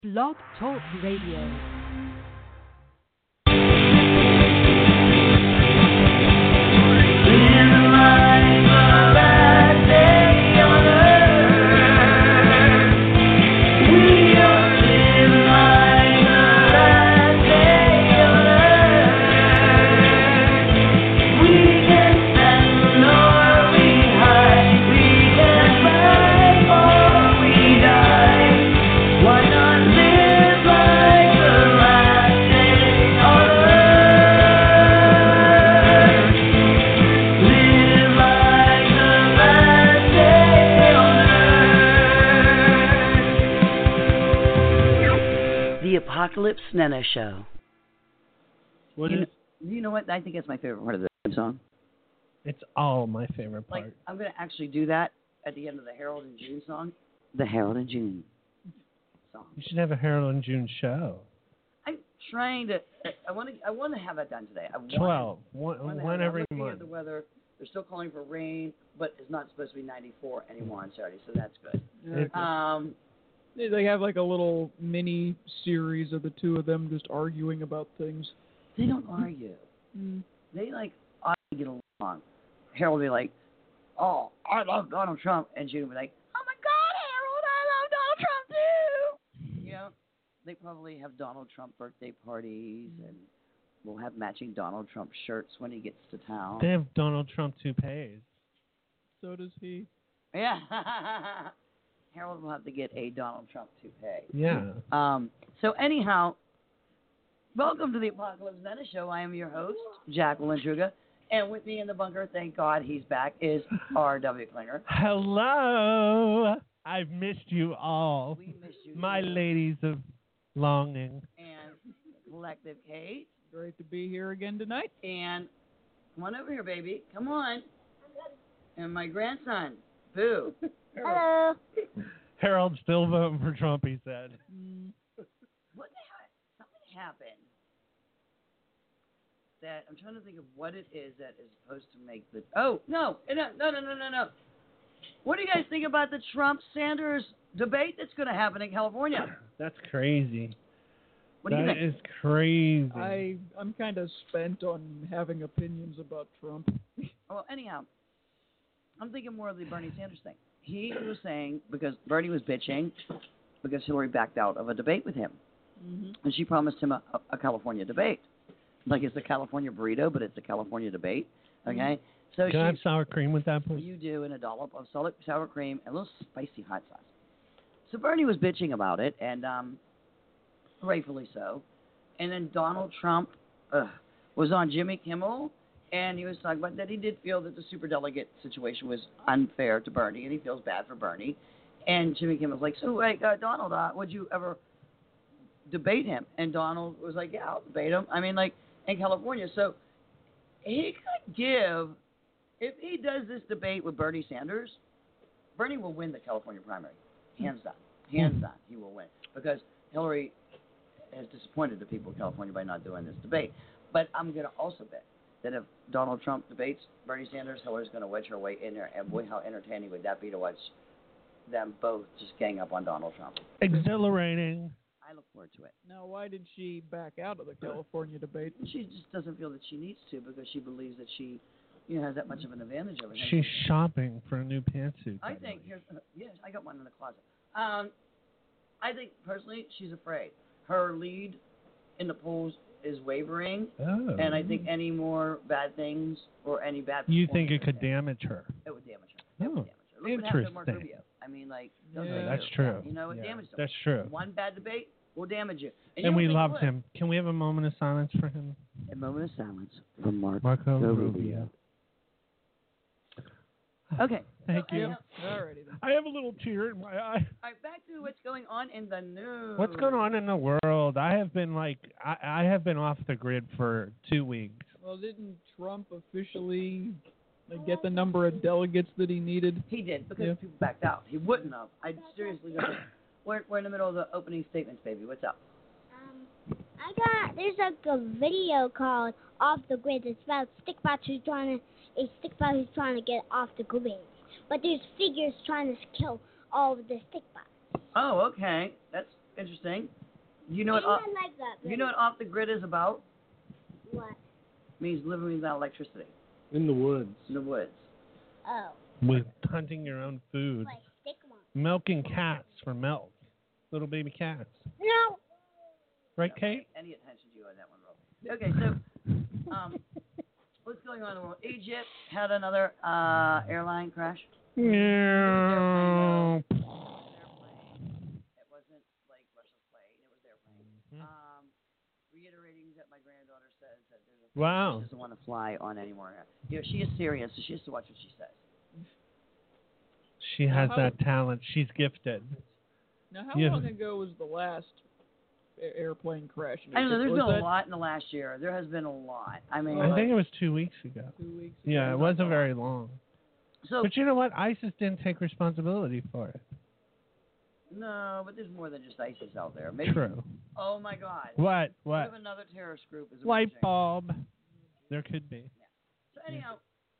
Blog Talk Radio. Apocalypse Nana Show. You know what? I think that's my favorite part of the song. It's all my favorite part. Like, I'm going to actually do that at the end of the Harold and June song. The Harold and June song. You should have a Harold and June show. I'm trying to. I want to have that done today. 12. One every month. The weather. They're still calling for rain, but it's not supposed to be 94 anymore on Saturday, so that's good. They have like a little mini series of the two of them just arguing about things. They don't argue. They like get along. Harold will be like, "Oh, I love Donald Trump," and June will be like, "Oh my God, Harold, I love Donald Trump too." Yeah, they probably have Donald Trump birthday parties, and we'll have matching Donald Trump shirts when he gets to town. They have Donald Trump toupees. So does he. Yeah. Harold will have to get a Donald Trump toupee. Yeah. So anyhow, welcome to the Apocalypse Nana Show. I am your host, Jacqueline Druga. And with me in the bunker, thank God he's back, is R.W. Klinger. Hello. I've missed you all. We missed you. My ladies of longing. And Collective Kate. Great to be here again tonight. And come on over here, baby. Come on. And my grandson, Boo. Hello. Harold's still voting for Trump, he said. What the heck? Something happened that I'm trying to think of what it is that is supposed to make the... Oh, no. What do you guys think about the Trump-Sanders debate that's going to happen in California? That's crazy. What do you think? That is crazy. I'm kind of spent on having opinions about Trump. Well, anyhow, I'm thinking more of the Bernie Sanders thing. He was saying, because Bernie was bitching, because Hillary backed out of a debate with him. And she promised him a California debate. Like it's a California burrito, but it's a California debate. Okay? So Can I have sour cream with that, please? You do, and a dollop of solid sour cream and a little spicy hot sauce. So Bernie was bitching about it, and rightfully so. And then Donald Trump was on Jimmy Kimmel, and he was talking about that he did feel that the superdelegate situation was unfair to Bernie, and he feels bad for Bernie. And Jimmy Kimmel was like, so, wait, Donald, would you ever debate him? And Donald was like, yeah, I'll debate him. I mean, like, in California. So he could give, if he does this debate with Bernie Sanders, Bernie will win the California primary. Hands down. Hands down, he will win. Because Hillary has disappointed the people of California by not doing this debate. But I'm going to also bet that if Donald Trump debates Bernie Sanders, Hillary's going to wedge her way in there. And boy, how entertaining would that be to watch them both just gang up on Donald Trump. Exhilarating. I look forward to it. Now, why did she back out of the California debate? She just doesn't feel that she needs to because she believes that she has that much of an advantage over him. She's shopping for a new pantsuit. I think, yes, I got one in the closet. I think, personally, she's afraid. Her lead in the polls is wavering, and I think any more bad things or any bad... You think it could damage her? It would damage her. It would damage her. Look what happened to Mark Rubio. I mean, like... That's true. You know, it damaged him. That's true. One bad debate will damage you. And we loved him. Can we have a moment of silence for him? A moment of silence for Marco Rubio. Okay. Thank you. Alrighty then. I have a little tear in my eye. All right, back to what's going on in the news. What's going on in the world? I have been I have been off the grid for 2 weeks. Well, didn't Trump officially get the number of delegates that he needed? He did, because people backed out. He wouldn't have. I seriously don't. We're in the middle of the opening statements, baby. What's up? There's like a video called Off the Grid. It's about stickbot who's trying to get off the grid. But there's figures trying to kill all of the stickbots. Oh, okay. That's interesting. You know I what? Off, like that. you know what off the grid is about? What? It means living without electricity In the woods. in the woods. Oh. With hunting your own food. Like stick one. Milking cats for milk. Little baby cats. No. Right, Kate? Any attention to you on that one, Rob. Okay, so what's going on in the world? Egypt had another airline crash. Yeah. It wasn't like Russia's plane; it was their plane. Reiterating that my granddaughter says that there's a Wow. she doesn't want to fly on anymore. You know, she is Syrian, so she has to watch what she says. She has that talent. She's gifted. Now, how long ago was the last airplane crash? I don't know. There's Was been a that lot in the last year. There has been a lot. I mean, I think it was 2 weeks ago. 2 weeks? Yeah, it wasn't very long. so But you know what? ISIS didn't take responsibility for it. no, but there's more than just ISIS out there. Maybe, True. Oh my God. What? What if another terrorist group is Light emerging? bulb. There could be. So anyhow,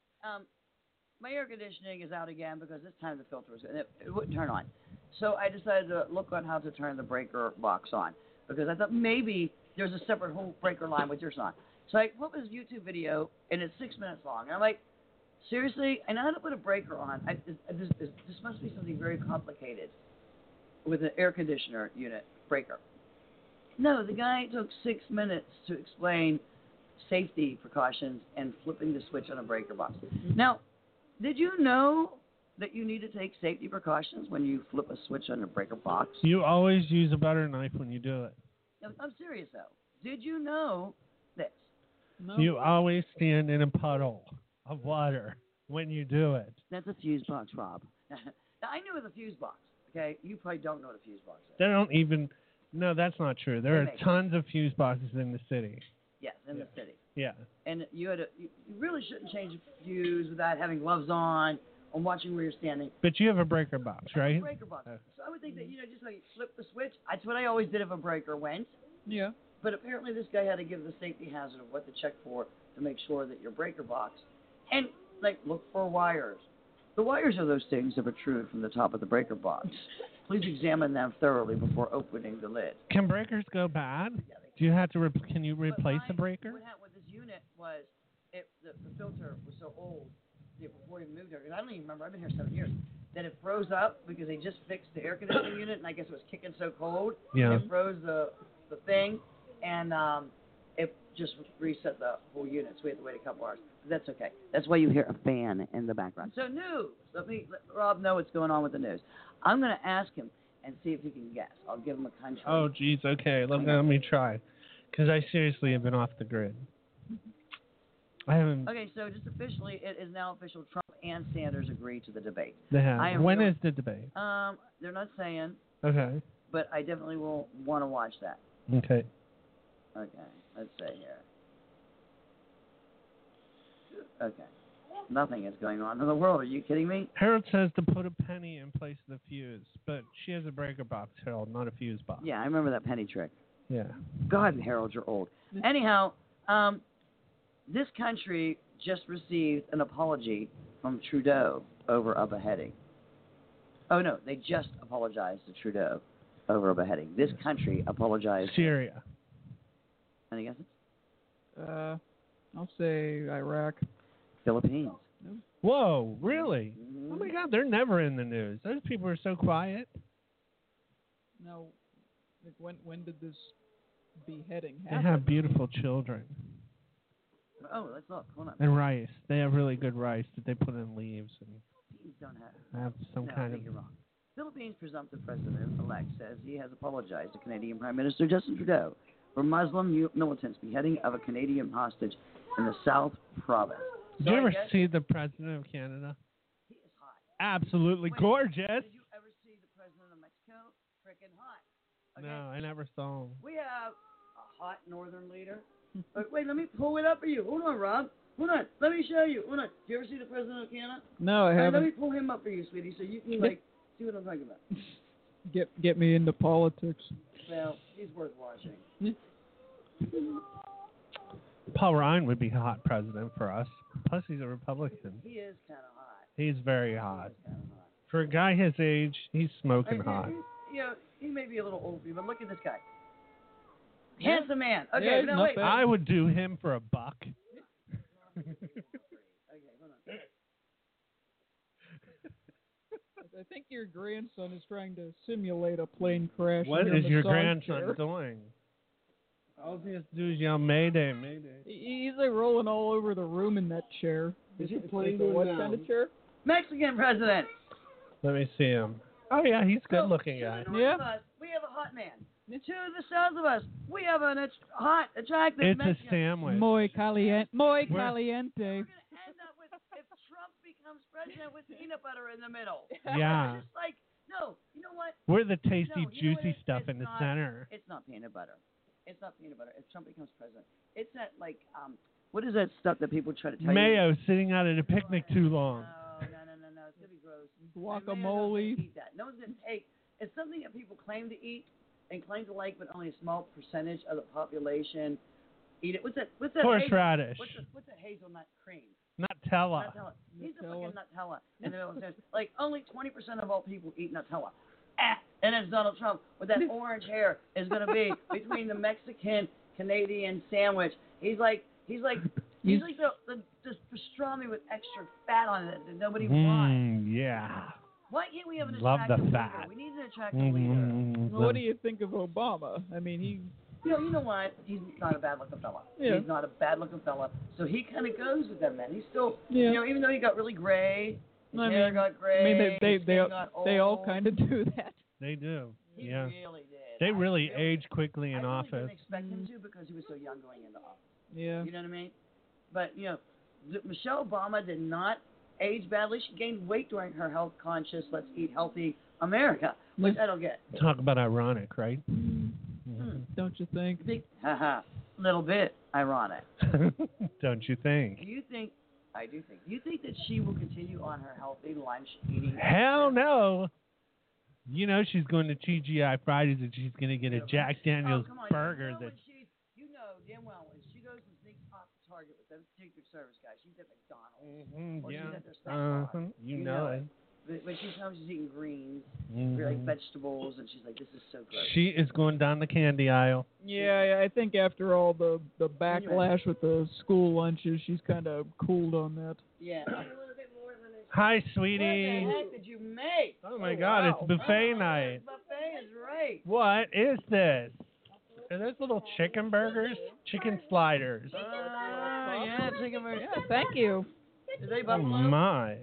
my air conditioning is out again because this time the filter was it wouldn't turn on. So I decided to look on how to turn the breaker box on because I thought maybe there's a separate whole breaker line with yours on. So I put this YouTube video and it's 6 minutes long. And I'm like, seriously? I know how to put a breaker on. This must be something very complicated with an air conditioner unit breaker. No, the guy took 6 minutes to explain safety precautions and flipping the switch on a breaker box. Now, did you know that you need to take safety precautions when you flip a switch on a breaker box? You always use a butter knife when you do it. I'm serious, though. Did you know this? No. You always stand in a puddle of water when you do it. That's a fuse box, Rob. Now, I knew it was a fuse box, okay? You probably don't know what a fuse box is. They don't even. No, that's not true. There are tons of fuse boxes in the city. Yes, in the city. Yeah. And you really shouldn't change a fuse without having gloves on or watching where you're standing. But you have a breaker box, right? Breaker box. So I would think that, just like flip the switch. That's what I always did if a breaker went. Yeah. But apparently this guy had to give the safety hazard of what to check for to make sure that your breaker box. And, look for wires. The wires are those things that protrude from the top of the breaker box. Please examine them thoroughly before opening the lid. Can breakers go bad? Do you have to? Can you replace a breaker? What happened with this unit was the filter was so old before we moved there, because I don't even remember, I've been here 7 years, that it froze up because they just fixed the air conditioning unit, and I guess it was kicking so cold. Yeah. It froze the thing, and it just reset the whole unit, so we had to wait a couple hours. But that's okay. That's why you hear a fan in the background. So news. Let Rob know what's going on with the news. I'm going to ask him and see if he can guess. I'll give him a country. Oh, geez. Okay. Let me try. Because I seriously have been off the grid. I haven't. Okay, so just officially, it is now official. Trump and Sanders agreed to the debate. They have. When is the debate? They're not saying. Okay. But I definitely will want to watch that. Okay. Okay, let's see here. Okay. Nothing is going on in the world. Are you kidding me? Harold says to put a penny in place of the fuse, but she has a breaker box, Harold, not a fuse box. Yeah, I remember that penny trick. Yeah. God, Harold, you're old. Anyhow, this country just received an apology from Trudeau over a beheading. Oh, no, they just apologized to Trudeau over a beheading. This country apologized. Syria. Any guesses? I'll say Iraq. Philippines. Whoa, really? Mm-hmm. Oh, my God, they're never in the news. Those people are so quiet. Now, when did this beheading They happen? have beautiful children. Oh, let's look. Hold on. And rice. They have really good rice that they put in leaves and Philippines don't have. have some No, I kind think of. you're wrong. Philippines presumptive president-elect says he has apologized to Canadian Prime Minister Justin Trudeau for Muslim militants beheading of a Canadian hostage in the South Province. Did you ever see the President of Canada? He is hot. Absolutely Wait, gorgeous. Did you ever see the President of Mexico? Freaking hot. Okay. No, I never saw him. We have a hot northern leader. Wait, let me pull it up for you. Hold on, Rob. Hold on. Let me show you. Hold on. Do you ever see the President of Canada? No, I All right, haven't. let me pull him up for you, sweetie, so you can see what I'm talking about. Get me into politics. Well, he's worth watching. Paul Ryan would be a hot president for us. Plus, he's a Republican. He is kind of hot. He's very hot. Kind of hot. For a guy his age, he's smoking Hey, hot. he may be a little old for you, but look at this guy. Handsome man. Okay, Yeah, no, not wait. bad. I would do him for $1. Okay, hold on. I think your grandson is trying to simulate a plane crash. What in is your massage grandson chair. doing? All he has to do is yell, Mayday, Mayday. He's like rolling all over the room in that chair. Is he It's playing like a what down? kind of chair? Mexican president. Let me see him. Oh, yeah, he's a So, good-looking to guy. the north Yeah. of us, we have a hot man. To the south of us, we have an hot, attractive It's a Mexican. sandwich. Muy caliente. We're Muy going caliente. to end up with, if Trump becomes president, with peanut butter in the middle. Yeah. It's just like, no, you know what? We're the tasty, No, you know what juicy it is? stuff It's in the not- center. It's not peanut butter. It's not peanut butter. If Trump becomes president, it's that like what is that stuff that people try to tell you? Mayo sitting out at a picnic too long. No. It's gonna be gross. Guacamole. Eat that. No one's gonna take. It's something that people claim to eat and claim to like, but only a small percentage of the population eat it. What's that? Horseradish. What's that hazelnut cream? Nutella. Nutella. He's a Nutella. fucking Nutella in the middle of the sentence. Like only 20% of all people eat Nutella. And it's Donald Trump with that orange hair is going to be between the Mexican Canadian sandwich. He's like the pastrami with extra fat on it that nobody wants. Yeah. Why can't we have an Love the attractive fat. leader? We need an attractive leader. What do you think of Obama? I mean, he. You know what? He's not a bad looking fella. Yeah. He's not a bad looking fella. So he kind of goes with them, man. He's still, Yeah. even though he got really gray, his I hair mean- got gray. I mean, they his skin got all old. kind of do that. They do. He Yeah. really did. They I really age quickly in I really office. didn't expect him to because he was so young going into office. Yeah. You know what I mean? But, Michelle Obama did not age badly. She gained weight during her health conscious, let's eat healthy America, which I don't get. Talk about ironic, right? Don't you think? Little bit ironic. Don't you think? I do think. Do you think that she will continue on her healthy lunch eating? Hell no. You know she's going to TGI Fridays and she's going to get a Jack Daniels come on, burger. when That you know damn well when she goes and sneaks off the Target with them Secret Service guys, she's at McDonald's. Or she's at their snack bar. You know it. But when she's home, she's eating greens, Mhm. like vegetables, and she's like, "This is so gross." She is going down the candy aisle. Yeah, I think after all the backlash with the school lunches, she's kind of cooled on that. Yeah. Hi, What the sweetie. heck did you make? Oh my God, it's buffet night. Buffet is right. What is this? Are those little chicken burgers? Chicken sliders. Yeah, chicken burger. Yeah, thank you. Is they Oh buffalo? my.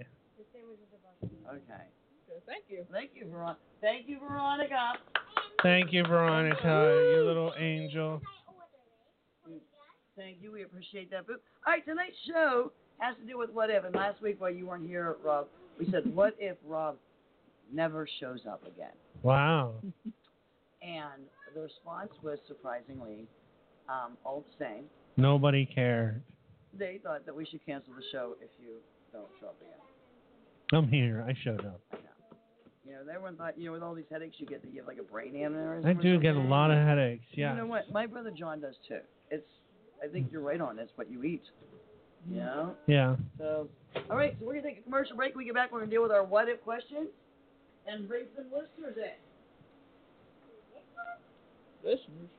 Okay. Thank you. Thank you, Veronica. Thank you, Veronica. Thank you, Veronica, you little angel. Thank you. We appreciate that. But, all right, tonight's show has to do with what if. And last week while you weren't here, Rob, we said, what if Rob never shows up again? Wow. And the response was surprisingly all the same. Nobody cared. They thought that we should cancel the show if you don't show up again. I'm here. I showed up. I know. Everyone thought, with all these headaches you get, that you have like a brain aneurysm. I or do get a something. lot of headaches. Yeah. You know what? My brother John does too. I think you're right on. It's what you eat. You know? Yeah. So, all right. So we're gonna take a commercial break. When we get back, we're gonna deal with our what if questions and bring some listeners in. Listeners.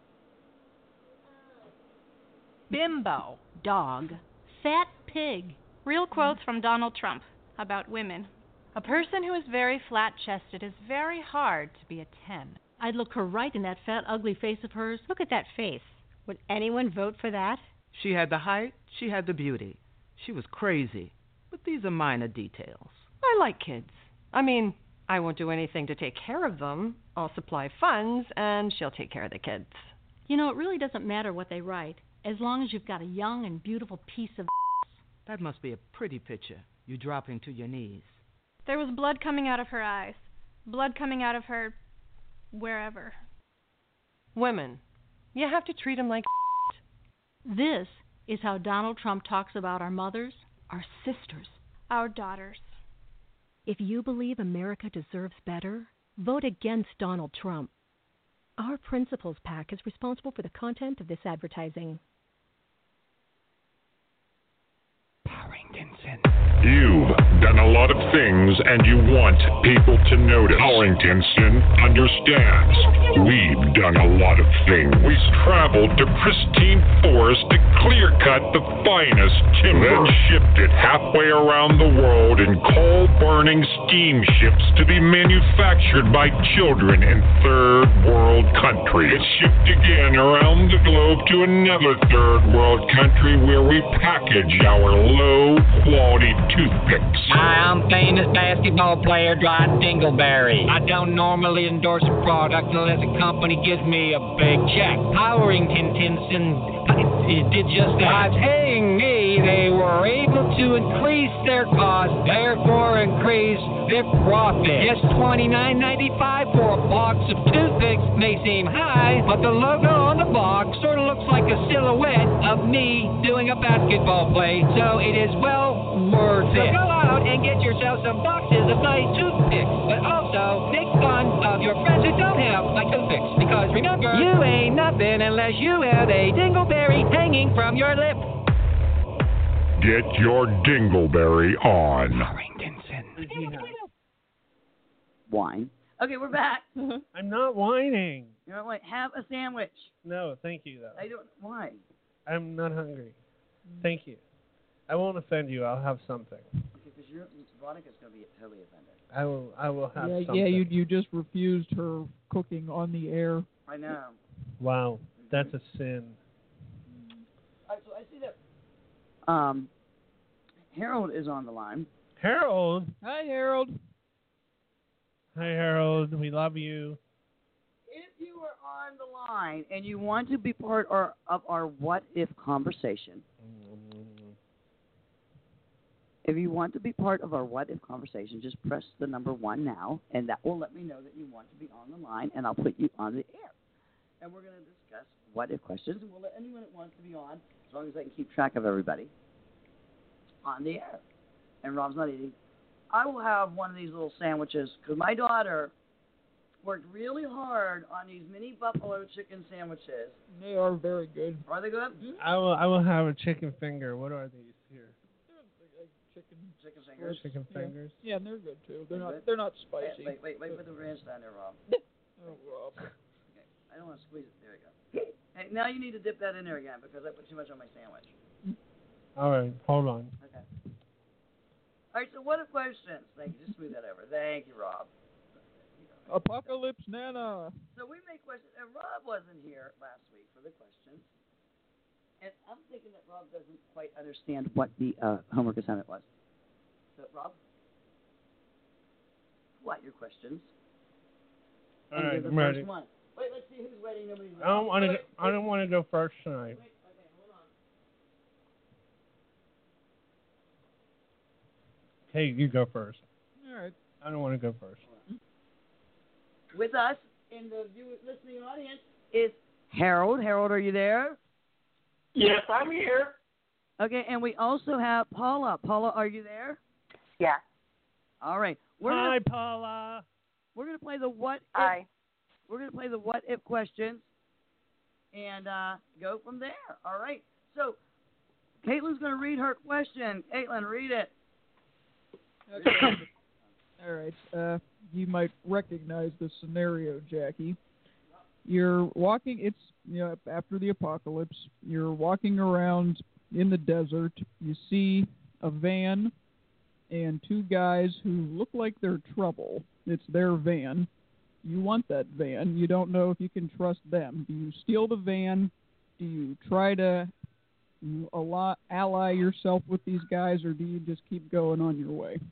Bimbo, dog. Fat pig. Real quotes from Donald Trump about women. A person who is very flat-chested is very hard to be a 10. I'd look her right in that fat, ugly face of hers. Look at that face. Would anyone vote for that? She had the height, she had the beauty. She was crazy. But these are minor details. I like kids. I mean, I won't do anything to take care of them. I'll supply funds, and she'll take care of the kids. You know, it really doesn't matter what they write, as long as you've got a young and beautiful piece of That must be a pretty picture. You dropping to your knees. There was blood coming out of her eyes. Blood coming out of her... wherever. Women, you have to treat them like This is how Donald Trump talks about our mothers, our sisters, our daughters. If you believe America deserves better, vote against Donald Trump. Our Principles PAC is responsible for the content of this advertising. Power You've done a lot of things and you want people to notice. Harringtonson understands. We've done a lot of things. We've traveled to pristine forest to clear-cut the finest timber, then shipped it halfway around the world in coal-burning steamships to be manufactured by children in third-world countries. It's shipped again around the globe to another third-world country where we package our low-quality toothpicks. Hi, I'm famous basketball player Dwight Dingleberry. I don't normally endorse a product unless a company gives me a big check. Harrington did just that. By paying me, they were able to increase their cost, therefore increase their profit. Yes, $29.95 for a box of toothpicks may seem high, but the logo on the box sort of looks like a silhouette of me doing a basketball play, so it is well worth it. So go out and get yourself some boxes of nice toothpicks, but also make fun of your friends who don't have my toothpicks, because remember, you ain't nothing unless you have a dingleberry hanging from your lip. Get your dingleberry on. Wine. Okay, we're back. I'm not whining. You know what? Have a sandwich. No, thank you, though. I don't. Why? I'm not hungry. Thank you. I won't offend you. I'll have something. Okay, because Veronica's going to be totally offended. I will have something. Yeah, you just refused her cooking on the air. I know. Wow, that's a sin. All right, so I see that Harold is on the line. Harold? Hi, Harold. Hi, Harold. We love you. If you are on the line and you want to be part of our What If conversation, if you want to be part of our What If conversation, just press the number 1 now, and that will let me know that you want to be on the line, and I'll put you on the air. And we're going to discuss What If questions, and we'll let anyone that wants to be on, as long as I can keep track of everybody, on the air. And Rob's not eating. I will have one of these little sandwiches, because my daughter worked really hard on these mini buffalo chicken sandwiches. They are very good. Are they good? I will have a chicken finger. What are these here? Chicken fingers. Chicken fingers. Yeah, and they're good too. They're not spicy. Wait, put the ranch down there, Rob. Oh, Rob. Okay, I don't want to squeeze it. There we go. Hey, now you need to dip that in there again because I put too much on my sandwich. All right, hold on. Okay. All right, so what are questions? Thank you. Just smooth that over. Thank you, Rob. Apocalypse Nana. So we made questions, and Rob wasn't here last week for the questions. And I'm thinking that Rob doesn't quite understand what the homework assignment was. So, Rob, what your questions? All right, the I'm ready. First one. Wait, let's see who's ready. Nobody's ready. I don't want to go first tonight. Wait, okay, hold on. Hey, you go first. All right. I don't want to go first. With us in the listening audience is Harold. Harold, are you there? Yes, I'm here. Okay, and we also have Paula. Paula, are you there? Yeah. All right. Hi, Paula. We're gonna play the what if. Hi. We're gonna play the what if questions, and go from there. All right. So, Caitlin's gonna read her question. Caitlin, read it. Okay. All right. You might recognize the scenario, Jackie. You're walking. It's after the apocalypse. You're walking around in the desert. You see a van and 2 guys who look like they're trouble. It's their van. You want that van. You don't know if you can trust them. Do you steal the van? Do you try to ally yourself with these guys, or do you just keep going on your way?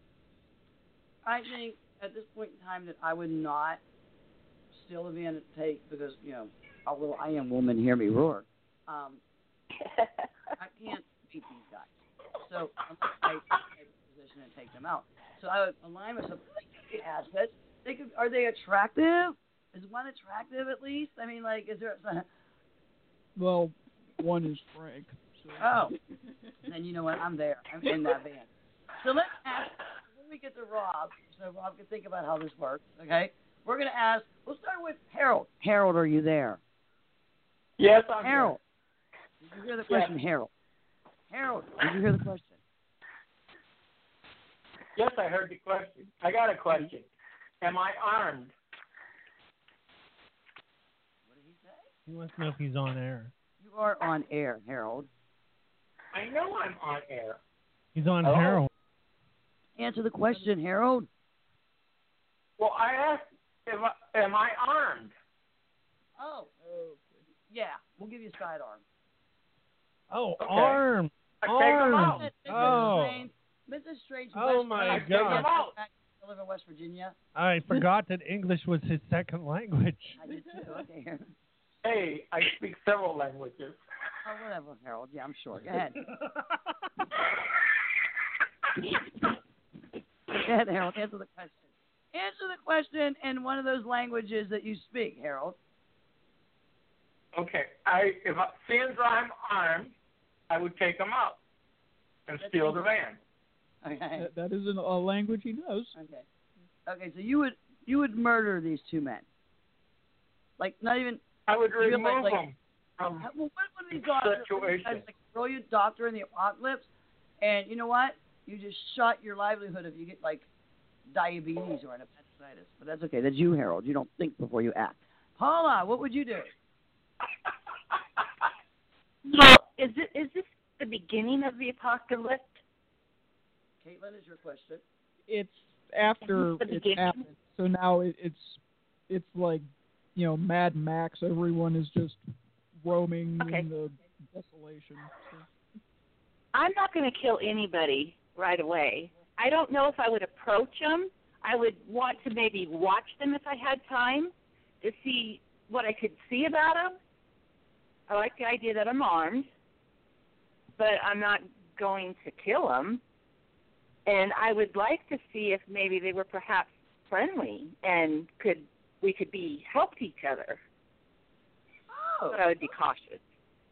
I think at this point in time that I would not steal the van to take because, although I am woman, hear me roar. I can't beat these guys. So I'm going to take a position and take them out. So I would align myself. Assets. Are they attractive? Is one attractive at least? I mean, is there? Well, one is Frank. So. Oh, then you know what? I'm there. I'm in that van. So let's ask. When we get to Rob, so Rob can think about how this works. Okay, we're gonna ask. We'll start with Harold. Harold, are you there? Yes, I'm Harold. here. Did you hear the question, yes. Harold? Harold, did you hear the question? Yes, I heard the question. I got a question. Am I armed? What did he say? He wants to know if he's on air. You are on air, Harold. I know I'm on air. He's on Hello? heroin. Answer the question, Harold. Well, I asked, am I armed? Oh. Yeah, we'll give you a sidearm. Oh, Okay. arm. I take him out. Mrs. Strange. Oh, my God. I live in West Virginia. I forgot that English was his second language. I did too. Okay. Hey, I speak several languages. Oh, whatever, Harold. Yeah, I'm sure. Go ahead. Go ahead, Harold. Answer the question. Answer the question in one of those languages that you speak, Harold. Okay. Since I'm armed, I would take him out and steal the van. Okay. That isn't a language he knows. Okay. Okay. So you would murder these two men. Like not even. I would remove like, them from well, what would these doctors situation. like throw you doctor in the apocalypse, and you know what? You just shot your livelihood if you get like diabetes or an appendicitis. But that's okay. That's you, Harold. You don't think before you act. Paula, what would you do? Well, is this the beginning of the apocalypse? Caitlin, is your question? It's after The it's beginning? happened. So now it's like, Mad Max. Everyone is just roaming in the desolation. So. I'm not going to kill anybody right away. I don't know if I would approach them. I would want to maybe watch them if I had time to see what I could see about them. I like the idea that I'm armed, but I'm not going to kill them. And I would like to see if maybe they were perhaps friendly and we could be helped each other. Oh. But I would be cautious.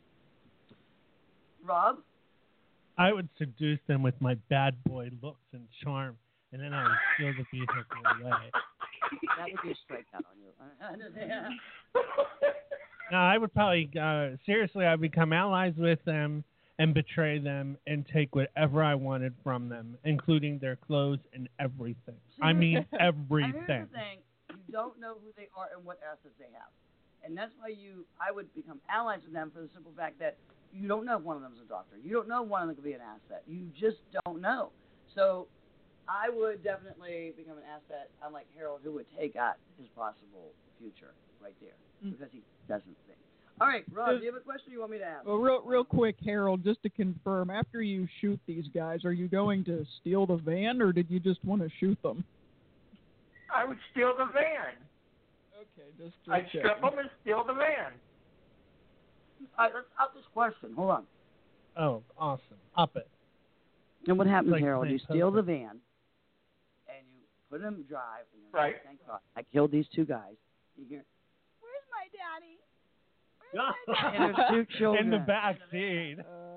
Rob? I would seduce them with my bad boy looks and charm, and then I would steal the vehicle away. That would be a strikeout on you. No, I would probably, seriously, I would become allies with them and betray them and take whatever I wanted from them, including their clothes and everything. I mean everything. Here's the thing. You don't know who they are and what assets they have. And that's why I would become allies with them for the simple fact that you don't know if one of them is a doctor. You don't know if one of them could be an asset. You just don't know. So I would definitely become an asset, unlike Harold, who would take out his possible future right there because he doesn't think. All right, Rob, do you have a question you want me to ask? Well, real quick, Harold, just to confirm, after you shoot these guys, are you going to steal the van, or did you just want to shoot them? I would steal the van. Okay, just I'd strip them and steal the van. All right, let's up this question. Hold on. Oh, awesome. Up it. And what happens, Like Harold? You playing steal poker. the van, and you put them in drive, and you're Right. like, thank God, I killed these two guys. You hear, where's my daddy? And there's two children. In the back seat.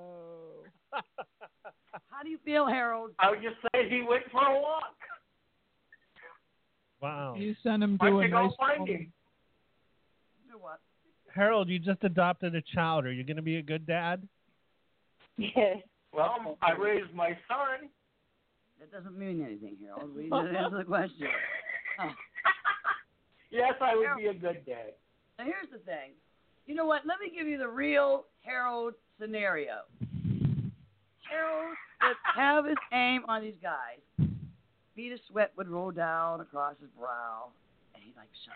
How do you feel, Harold? I would just say he went for a walk. Wow. You send him Why to don't a you go nice find home. him? Do what? Harold, you just adopted a child. Are you going to be a good dad? Yeah. Well, I raised my son. That doesn't mean anything, Harold. We didn't answer the question. Oh. Yes, I would be a good dad. Now, here's the thing. You know what? Let me give you the real Harold scenario. Harold would have his aim on these guys. Bead of sweat would roll down across his brow. And he'd like, shut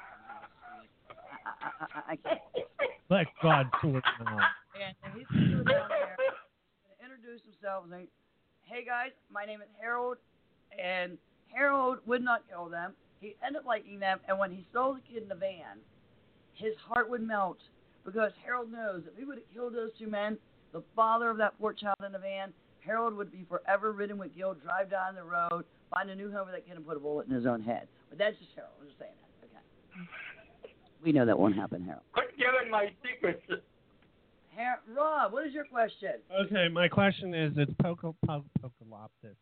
up. I can't. Let God sort it out. And he's going to go down there and introduce himself and say, hey guys, my name is Harold. And Harold would not kill them. He'd end up liking them. And when he saw the kid in the van, his heart would melt because Harold knows if he would have killed those two men, the father of that poor child in the van, Harold would be forever ridden with guilt, drive down the road, find a new home for that kid, and put a bullet in his own head. But that's just Harold. I'm just saying that. Okay. We know that won't happen, Harold. Quit giving my secrets. Rob, what is your question? Okay, my question is, it's post-apocalypse,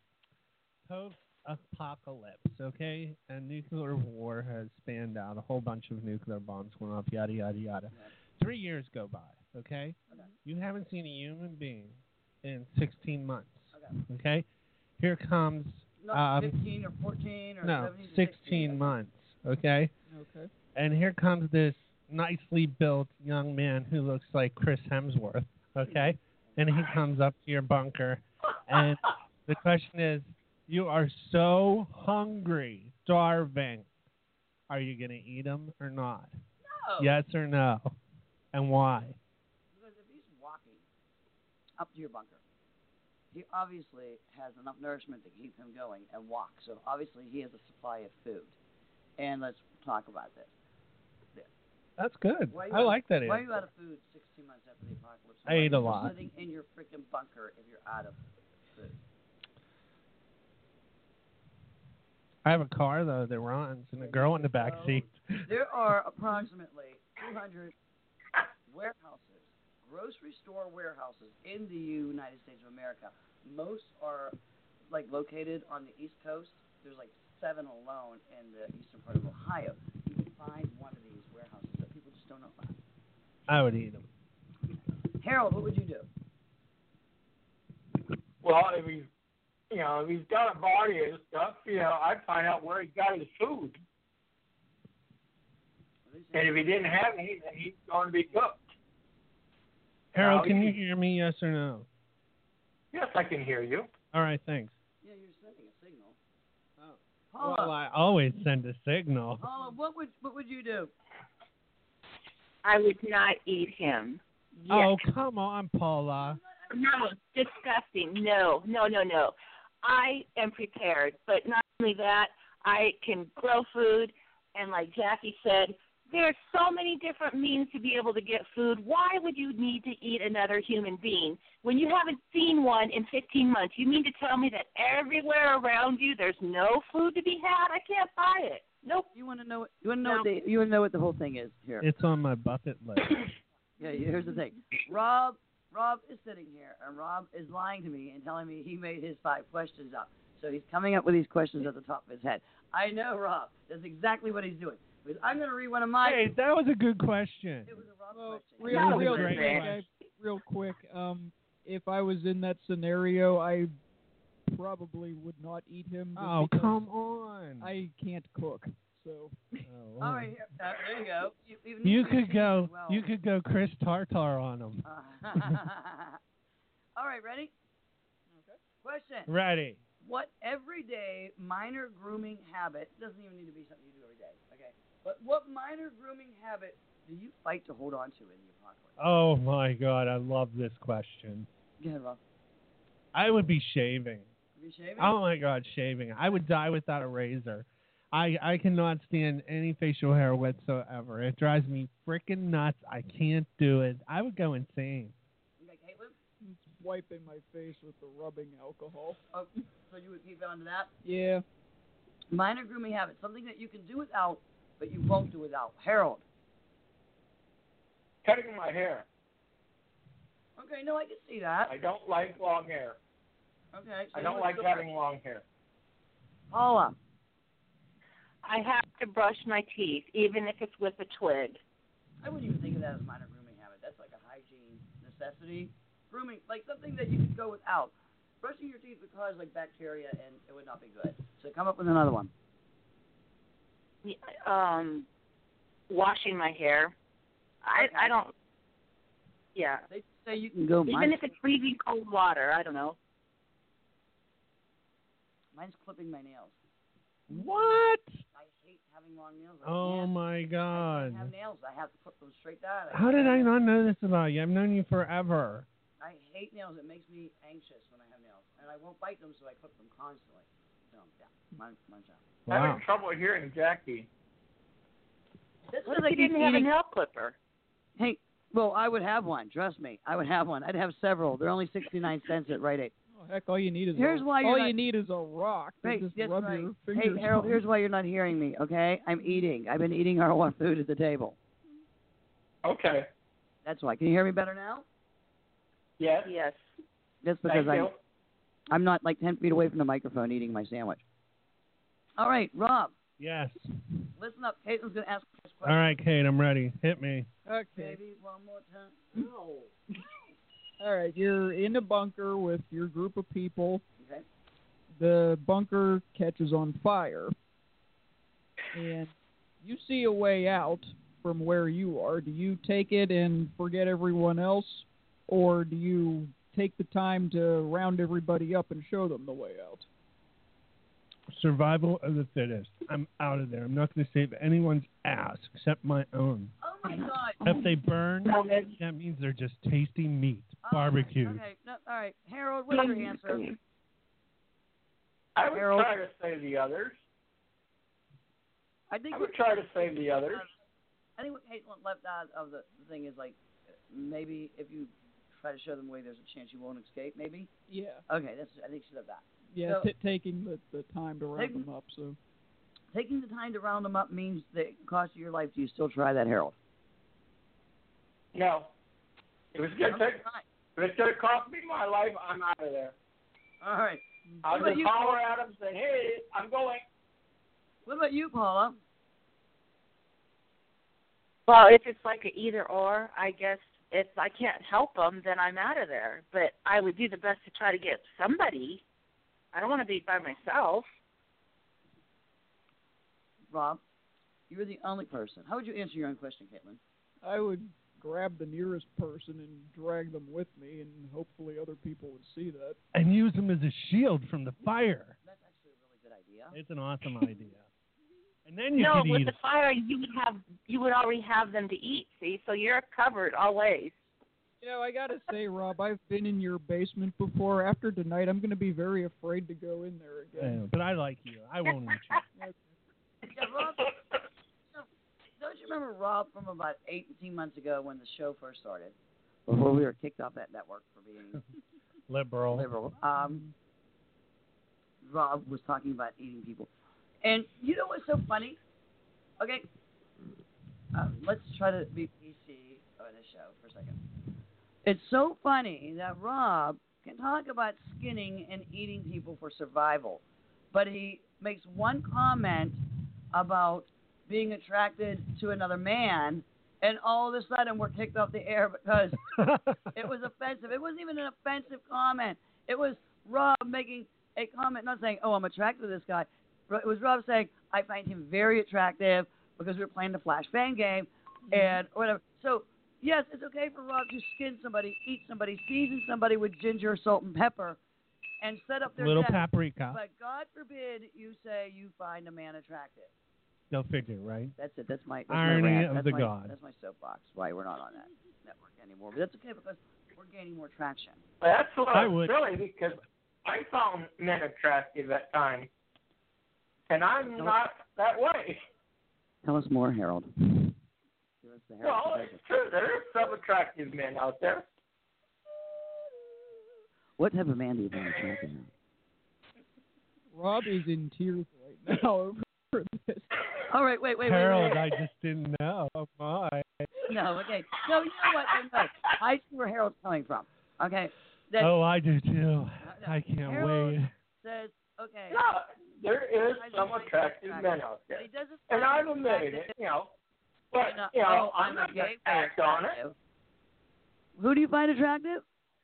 okay? And nuclear war has spanned out. A whole bunch of nuclear bombs went off, yada, yada, yada. 3 years go by, okay? You haven't seen a human being in 16 months, okay? Here comes not 15 or 14 or no, 17 or 16 months. Okay. Okay. And here comes this nicely built young man who looks like Chris Hemsworth. Okay. And he comes up to your bunker, and the question is, you are so hungry, starving. Are you gonna eat him or not? No. Yes or no? And why? Because if he's walking up to your bunker, he obviously has enough nourishment to keep him going and walk. So obviously he has a supply of food. And let's talk about this. That's good. I out like that Why are answer. you out of food 16 months after the apocalypse? I ate a Why are you lot. sitting in your freaking bunker if you're out of food? I have a car though that runs, and a girl in the back seat. There are approximately 200 warehouses, grocery store warehouses in the United States of America. Most are like located on the East Coast. There's like 7 alone in the eastern part of Ohio. You can find one of these warehouses that people just don't know about. I would eat them. Harold, what would you do? Well, if he's got a body and stuff, I'd find out where he got his food. And if he didn't have any, then he's going to be cooked. Harold, can you hear me? Yes or no? Yes, I can hear you. All right, thanks. Yeah, you're sending a signal. Well, I always send a signal. Paula, what would you do? I would not eat him. Yes. Oh, come on, Paula. No, disgusting. No. I am prepared, but not only that, I can grow food, and like Jackie said, there's so many different means to be able to get food. Why would you need to eat another human being when you haven't seen one in 15 months? You mean to tell me that everywhere around you there's no food to be had? I can't buy it. Nope. You want to know? You want to know what the whole thing is here? It's on my bucket list. Yeah. Here's the thing. Rob is sitting here, and Rob is lying to me and telling me he made his 5 questions up. So he's coming up with these questions at the top of his head. I know, Rob. That's exactly what he's doing. Because I'm going to read one of my. Hey, that was a good question. It was a Rob question. Real quick. If I was in that scenario, I probably would not eat him. Oh, because come on. I can't cook, so. All right, there you go. You could go. You could go Chris Tartar on him. All right, ready? Okay. Question. Ready. What everyday minor grooming habit, doesn't even need to be something you do every day, okay? But what minor grooming habit do you fight to hold on to in the apocalypse? Oh my God, I love this question. Go ahead, Rob. I would be shaving. You shaving? Oh my God, shaving. I would die without a razor. I cannot stand any facial hair whatsoever. It drives me freaking nuts. I can't do it. I would go insane. Okay, Caitlin? It's wiping my face with the rubbing alcohol. Oh, so you would keep on to that? Yeah. Minor grooming habit, something that you can do without, but you won't do without. Harold. Cutting my hair. Okay, no, I can see that. I don't like long hair. Okay. So I don't like having long hair. Paula. I have to brush my teeth, even if it's with a twig. I wouldn't even think of that as minor grooming habit. That's like a hygiene necessity. Grooming, like something that you could go without. Brushing your teeth would cause like bacteria, and it would not be good. So come up with another one. Washing my hair. Okay. I don't. Yeah. They say you can go. Even if it's freezing cold water, I don't know. Mine's clipping my nails. What? I hate having long nails. Oh my God. I have nails. I have to put them straight down. How did I not know this about you? I've known you forever. I hate nails. It makes me anxious when I have nails, and I won't bite them, so I clip them constantly. So yeah, mine's out. Wow. I'm having trouble hearing Jackie. What if you didn't have a nail clipper? Hey, well, I would have one. Trust me, I would have one. I'd have several. They're only 69 cents at Rite Aid. Oh, heck, all you need is you need is a rock. Hey, Just that's rub right. your fingers Hey, Harold, on. here's why you're not hearing me. Okay, I'm eating. I've been eating our one food at the table. Okay. That's why. Can you hear me better now? Yes. Yes. That's because Thank you. I'm not like 10 feet away from the microphone eating my sandwich. All right, Rob. Yes. Listen up. Caitlin's going to ask this question. All right, Kate, I'm ready. Hit me. Okay. Maybe one more time. No. All right, you're in a bunker with your group of people. Okay. the bunker catches on fire, and you see a way out from where you are. Do you take it and forget everyone else, or do you take the time to round everybody up and show them the way out? Survival of the fittest. I'm out of there. I'm not going to save anyone's ass except my own. Oh my God! If they burn, that means they're just tasty meat, barbecued. Okay, no, all right, Harold, what's your answer? I would Harold? try to save the others. I think I would try to save the others. I think what Caitlin left out of the thing is like maybe if you try to show them the way, there's a chance you won't escape. Maybe. Yeah. Okay, I think she left that. Yeah, So, taking the time to round them up. So taking the time to round them up means that it cost you your life. Do you still try that, Harold? No. If it's going to cost me my life, I'm out of there. All right. I'll just holler at them and say, hey, I'm going. What about you, Paula? Well, if it's like an either or, I guess if I can't help them, then I'm out of there. But I would do the best to try to get somebody. I don't want to be by myself. Rob, you're the only person. How would you answer your own question, Caitlin? I would grab the nearest person and drag them with me, and hopefully other people would see that. And use them as a shield from the fire. That's actually a really good idea. It's an awesome idea. And then you No, could with eat the fire, you would already have them to eat. See, so you're covered always. You know, I gotta say, Rob, I've been in your basement before. After tonight, I'm gonna be very afraid to go in there again. Yeah, but I like you. I won't eat you. Yeah, Rob, don't you remember Rob from about 18 months ago when the show first started? Before we were kicked off that network for being Liberal. Rob was talking about eating people. And you know what's so funny? Okay, let's try to be PC on this show for a second. It's so funny that Rob can talk about skinning and eating people for survival, but he makes one comment about being attracted to another man, and all of a sudden we're kicked off the air because it was offensive. It wasn't even an offensive comment. It was Rob making a comment, not saying, oh, I'm attracted to this guy. It was Rob saying, I find him very attractive because we were playing the Flash Bang game and whatever. So, yes, it's okay for Rob to skin somebody, eat somebody, season somebody with ginger, salt, and pepper, and set up their Little death. paprika. But God forbid you say you find a man attractive. They'll figure, right? That's it. That's my irony my rant. of That's the my, god. That's my soapbox. Why we're not on that network anymore. But that's okay because we're gaining more traction. That's what I I'm would. silly because I found men attractive at times, and I'm not that way. Tell us more, Harold. Give us the Harold Well, it's true. There are some attractive men out there. What type of man do you find attractive? Rob is in tears right now over this. All right, wait. Harold, I just didn't know. Oh, my. No, okay. No, you know what? No. I see where Harold's coming from. Okay. Oh, I do too. I can't Harold wait. says, okay. No, there is some attractive men out there, and I've admitted it. But I'm not going to act on it. Who do you find attractive?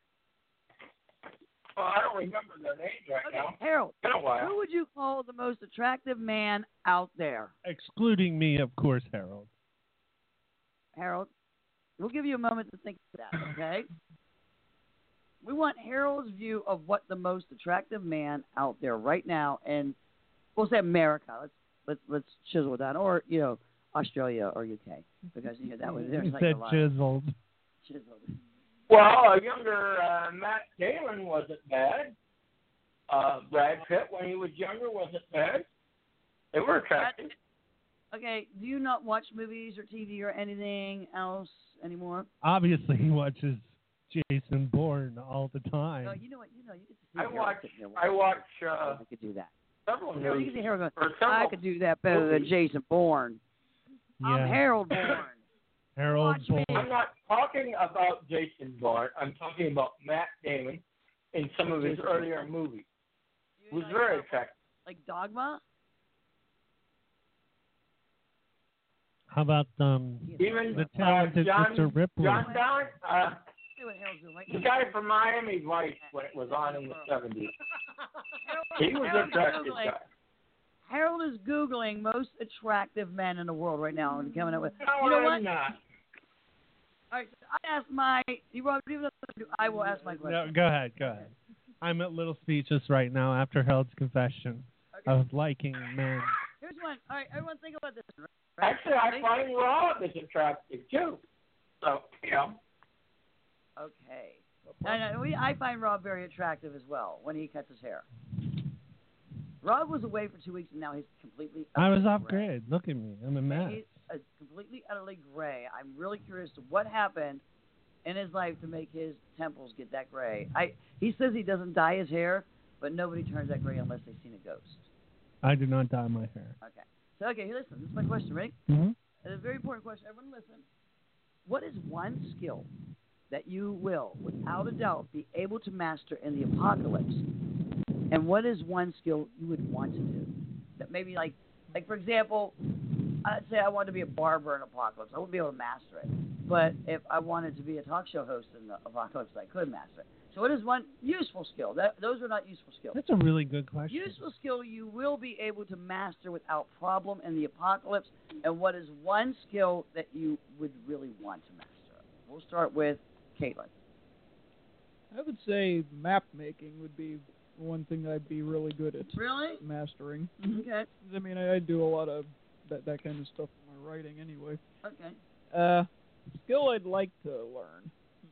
Well, I don't remember their names right now. Harold, Been a while. who would you call the most attractive man out there? Excluding me, of course, Harold. Harold, we'll give you a moment to think of that, okay? We want Harold's view of what the most attractive man out there right now, and we'll say America. Let's chisel it down, or Australia or UK, because that was there's You like said a lot. chiseled. Chiseled. Well, a younger Matt Damon wasn't bad. Brad Pitt, when he was younger, wasn't bad. They were attractive. Okay, do you not watch movies or TV or anything else anymore? Obviously, he watches Jason Bourne all the time. No, you know what? You get to see I Harold watch. sitting there I watch I could do that. several You movies. can see Harold or going, several I could do that better than movies. Jason Bourne. I'm Yeah. Harold Bourne. Harold Watch me. Bourne. I'm not talking about Jason Bourne. I'm talking about Matt Damon in some of his earlier movies. He was very attractive. Like Dogma? How about Even the talented John, Mr. Ripley? John Down, See what Harold's doing right the now. guy from Miami Vice when it was on in the 70s. He was an attractive guy. Harold is Googling most attractive men in the world right now and coming up with. No, you know I'm what? not. All right, so I asked my. I will ask my question. No, go ahead. I'm a little speechless right now after Harold's confession of liking men. Here's one. All right, everyone think about this. Right? Actually, I find Rob is attractive too. So, yeah. Okay. I find Rob very attractive as well when he cuts his hair. Rob was away for 2 weeks and now he's completely. I was off gray. grid. Look at me. I'm a mess. He's completely utterly gray. I'm really curious to what happened in his life to make his temples get that gray. He says he doesn't dye his hair, but nobody turns that gray unless they've seen a ghost. I do not dye my hair. Okay. So, listen. This is my question, ready? Mm-hmm. It's a very important question. Everyone listen. What is one skill that you will, without a doubt, be able to master in the apocalypse? And what is one skill you would want to do? That maybe like for example, I'd say I wanted to be a barber in apocalypse. I wouldn't be able to master it. But if I wanted to be a talk show host in the apocalypse, I could master it. So what is one useful skill? Those are not useful skills. That's a really good question. Useful skill you will be able to master without problem in the apocalypse. And what is one skill that you would really want to master? We'll start with Caitlin. I would say map making would be one thing that I'd be really good at mastering. Okay. I mean, I do a lot of that kind of stuff in my writing anyway. Okay. Skill I'd like to learn.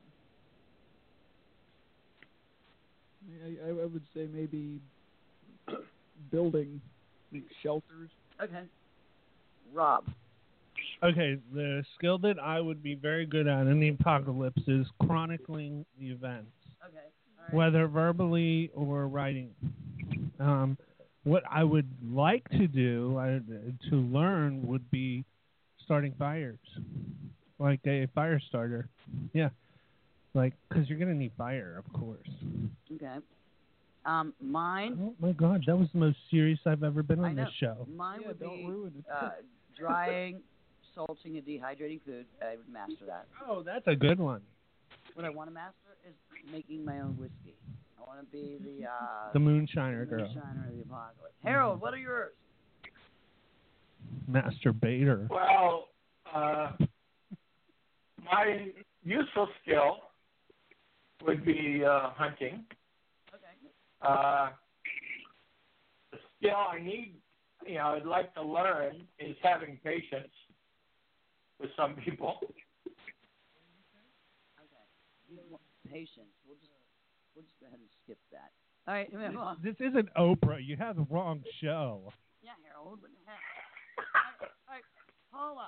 I would say maybe building shelters. Okay. Rob. Okay, the skill that I would be very good at in the apocalypse is chronicling the events. Okay. All right. Whether verbally or writing. What I would like to do, to learn, would be starting fires. Like a fire starter. Yeah. Because you're going to need fire, of course. Okay. Mine. Oh, my God. That was the most serious I've ever been on this show. Mine would be drying, salting, and dehydrating food. I would master that. Oh, that's a good one. What I want to master is making my own whiskey. I want to be the moonshiner girl. Moonshiner of the apocalypse. Harold, what are yours? Masturbator. Well, my useful skill would be hunting. Okay. The skill I need, I'd like to learn is having patience with some people. Patience. We'll just go ahead and skip that. All right. This isn't Oprah. You have the wrong show. Yeah, Harold. What the heck? All right, Paula.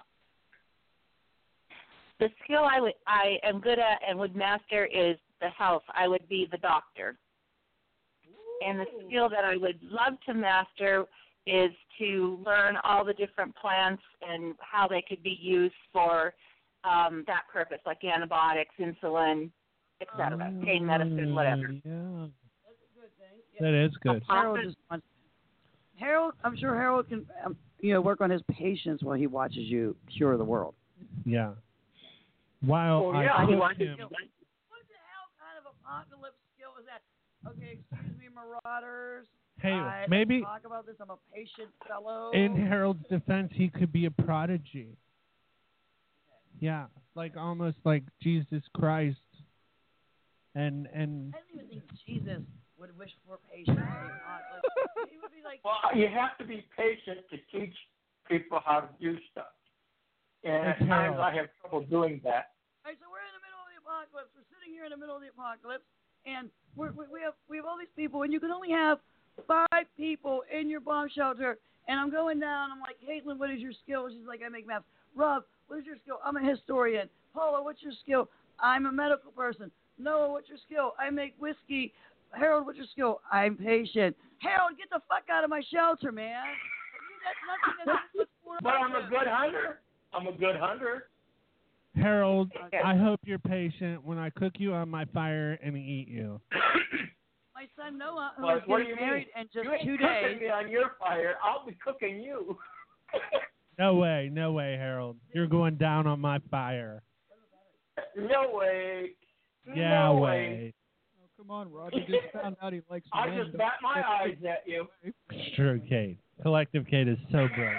The skill I am good at and would master is the health. I would be the doctor. Ooh. And the skill that I would love to master is to learn all the different plants and how they could be used for that purpose, like antibiotics, insulin, etc., pain medicine, whatever. Yeah. That's a good thing. Yeah. That is good. Harold, I'm sure Harold can, work on his patience while he watches you cure the world. Yeah. While What the I hell kind of apocalypse skill is that? Okay, excuse me, marauders. Hey, maybe talk about this. I'm a patient fellow. In Harold's defense, he could be a prodigy. Yeah, almost like Jesus Christ. And I don't even think Jesus would wish for patience. He would be like. Well, you have to be patient to teach people how to do stuff. And at times I have trouble doing that. All right, so we're in the middle of the apocalypse. We're sitting here in the middle of the apocalypse, and we have all these people, and you can only have 5 people in your bomb shelter. And I'm going down. I'm like, Caitlin, what is your skill? She's like, I make maps. Rob, what is your skill? I'm a historian. Paula, what's your skill? I'm a medical person. Noah, what's your skill? I make whiskey. Harold, what's your skill? I'm patient. Harold, get the fuck out of my shelter, man. That's nothing. But I'm a good hunter. I'm a good hunter. Harold, I hope you're patient when I cook you on my fire and eat you. My son Noah, who is getting married in just 2 days. You ain't cooking me on your fire. I'll be cooking you. No way, Harold. You're going down on my fire. No way. Yeah, no way. Come on, Rob. You just found out he likes I men. just bat my eyes at you. Sure, Kate. Collective Kate is so great.